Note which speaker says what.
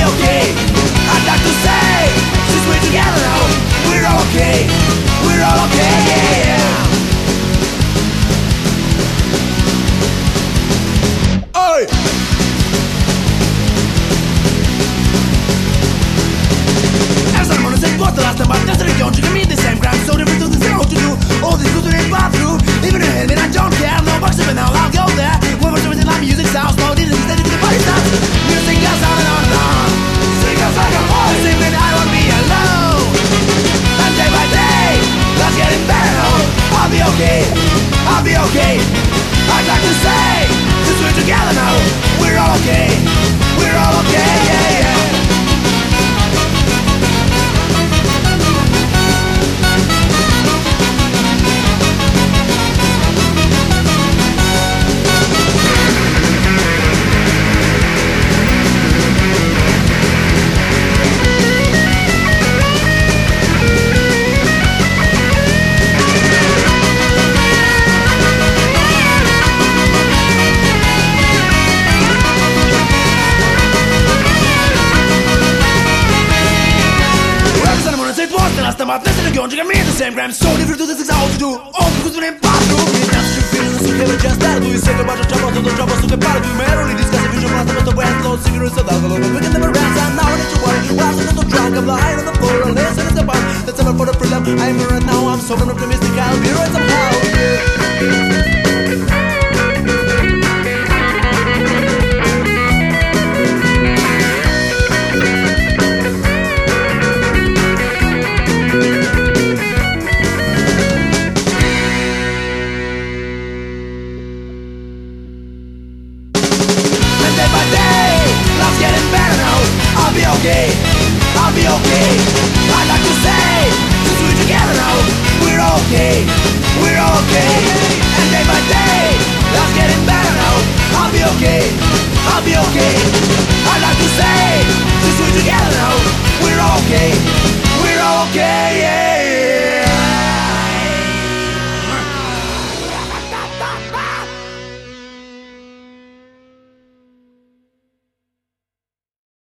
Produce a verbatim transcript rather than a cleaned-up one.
Speaker 1: be okay. I'd like to say, since we're together now, we're all okay. We're all okay, yeah. Oi! As I'm on the same boat, the last time I tested it, don't you give me the same crime, so different to the same what to do. All this good to the bathroom, even in me, I don't care. No bucks even now, I'll go there. When we're doing like music sounds, no, this is steady to the body sounds. Music goes on and on and on. Sing us like a boy, singing I won't be alone. And day by day, that's getting better now. I'll be okay, I'll be okay. I'd like to say, since we're together now, we're all okay. We're all okay, yeah, yeah. Last time I tested it, don't you get me the same gram. So different to the things I ought to do. All because we didn't pass through. That's you feeling this okay, just that. Do you say about your trouble, to the trouble, to the part of you? May only discuss if you should master, but the brand low cigarettes of alcohol. But we can never rest, and now I need to worry. While I'm the drunk, I'm the high on the floor. And listen is the bar. That's ever for the freedom. I'm here right now, I'm so optimistic. I'll be right somehow. I'll be okay, I'll be okay. I'd like to say, since we're together now, we're okay, we're okay. And day by day, that's getting better now. I'll be okay, I'll be okay. I'd like to say, since we're together now, we're okay, we're okay, yeah.